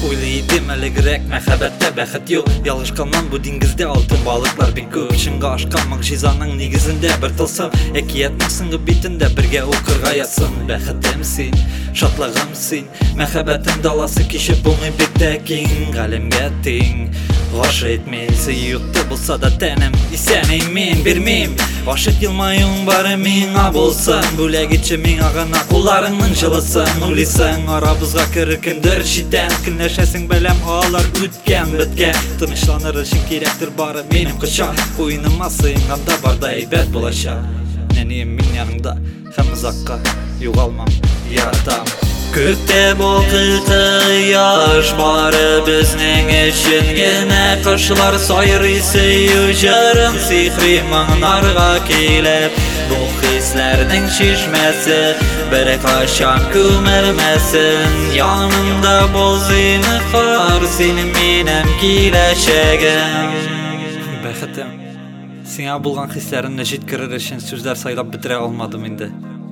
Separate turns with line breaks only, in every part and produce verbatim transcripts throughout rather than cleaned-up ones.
Uyluydim elegirek mehabette bexet yok. Yalışkandan bu dingizde altın balıklar bir köp. Şınga aşkan mağjizanın nigizinde bir tılsım. Ekiyet mısıngı bitinde birge okurga yatsın. Behetimsin, şatlığımsin, mehabetim dalası kişi bunu bittekin. Galim gettin, hoş etmeysi yuttu bulsa da tenim. İsenin min bir mim, hoşet yılmayın bari min abulsın. Bülek içimin ağına kullarının jılısın. Ulisin arabızga kırıkındır şitten. Kinleşesin belem ağlar ütken bitken. Tınışlanır işin gerektir bari benim kışa. Oyunuma sığınğanda barda eybet bulaşa. Neniyim min yanında hem uzakka yuğalmam yaratam. Kökte bolkıtı yaş bari bizning için. Gene kışlar soyrisi yücerim sihri mağnarga kelip. Bu hislerden şişmesi bir kaşan kümermesin. Yanımda bozini kar senin minem kileşegim. Bexitim, sina bulgan hislerinle jitkirir için sözler saylap bitire almadım indi.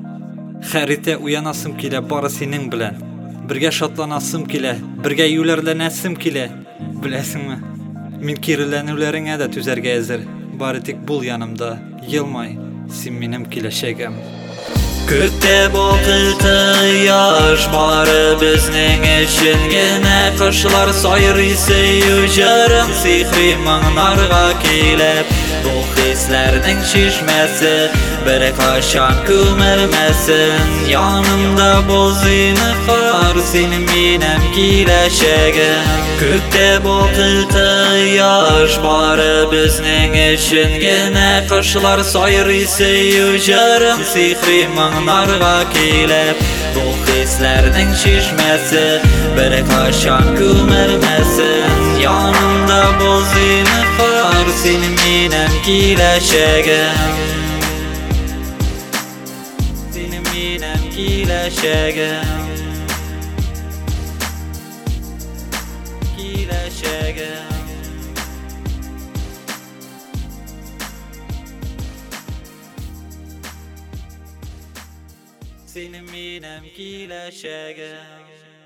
Xərite uyanasım kile bari senin bilen. Birge şatlanasım kile, birge yülerlenesim kile. Bilesin mi? Min kirilenülerine de tüzerge ezir. Bari tik bul yanımda, yılmay, sen minim kileşegem. Kökte bolkıtı yaş bari bizning için. Gene kışlar soyrisi yücerim sihri mağnarga kelip. Bu hislerden şişmesi bir kaşan kümermesin. Yanımda bozini kar senin minem kileşegim. Kökte bolkıtı yaş bari bizning için. Gene kışlar soyrisi yücerim sihri mağnarga kelip. Bu hislerden şişmesi bir kaşan kümermesin. Yanımda bozini kar senin minem kileşegim. Senin minem kileşegim. Kileşegim. Senin minem kileşegim.